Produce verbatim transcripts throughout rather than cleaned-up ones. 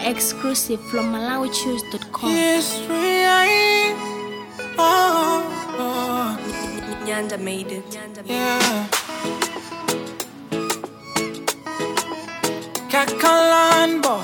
Exclusive from Malawi Choose dot com. History, oh, oh. Nyanda made it. Yeah. Kakalan boy.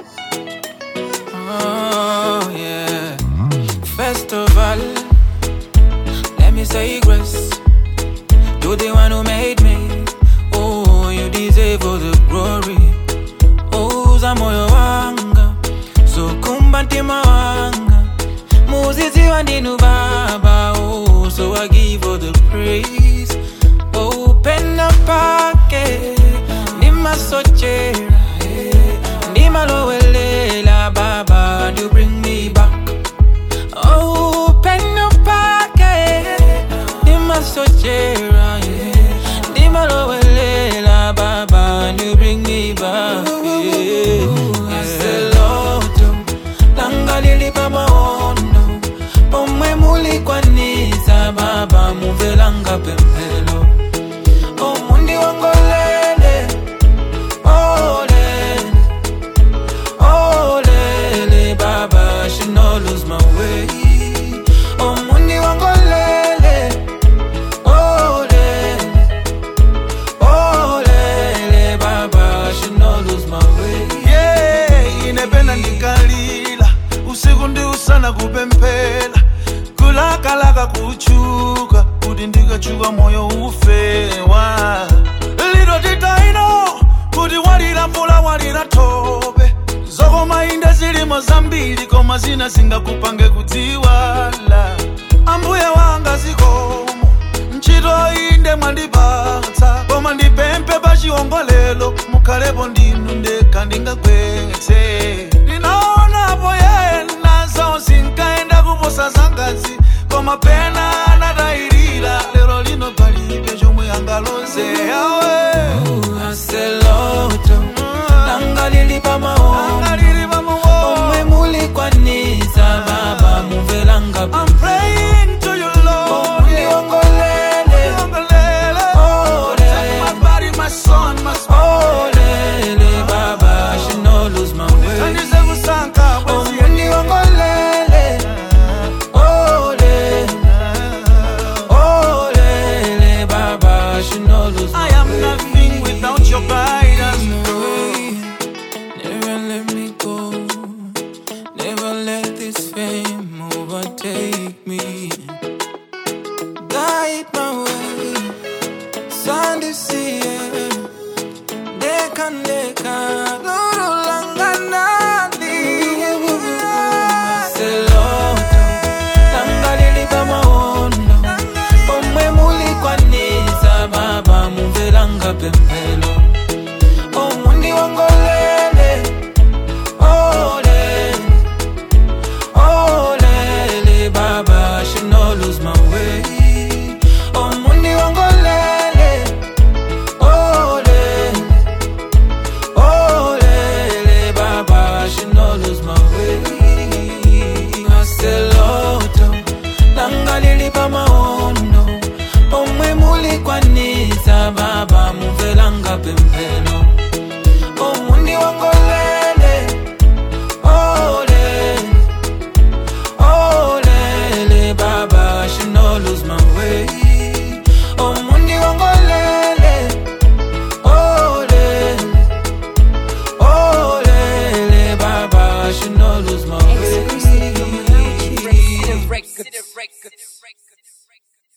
Oh, yeah. Festival. Let me say grace to the one who made me. Oh, you deserve all the glory. Oh, Zamoyo wanga. So kumbantima wanga. Muzizi wandinu baba. Oh, so I give all the praise. Open up pocket. Nima sochera. Nima lowelela baba. You bring me back. Open up pocket. Nima sochera. Nima lowelela baba. You bring me back. Baba muvelanga pempelo o mundi wangolele olele olele baba she no lose my way o mundi wangolele olele olele baba she no lose my way. Yeah, inependa nikalila usiku ndi usana kupempela kulakalaka kuchuka kuti ndikachuka moyo ufewa lero titaino kuti walira mvula walira tope zokoma inde zilimo zambiri koma zina zingakupange kudziwala ambuye wanga zikomo ntchito inde mwandipatsa koma ndipemphe pachiongolelo mukhalepo ndinu ndekha ndingakwetse ndinaonapo yena zonse nkaenda kuposa zangazi koma pena anatayirira lero lino palibe chomwe angalonse yawe aseloto langa lili pamaombo omwe mulikwanisa baba muvelanga I'm praying to you, Lord. Ongolele Oh, take my body, my son, my spirit. olele baba she no lose my way. And you say we sank up with you. Omundi ongolele olele olele baba she no lose my I way. am nothing without your guidance. Never let me go. Never let this fame overtake me. Guide my way. Sunday see it. Deka deka. Loro langanandi. Seloto. Langalili pamaondo. Omwe mulikwanisa baba muvelanga pempelo. Omundi wangolele. Olele. Olele baba she no lose my way. Omundi wangolele. Olele. Olele baba she no lose my way. Aseloto langalili pamaondo omwe mulikwanisa baba muvelanga pempelo omundi wangolele olele olele baba she no lose my way omundi wangolele olele olele baba she no lose my way. Exclusive from Malawi Choose.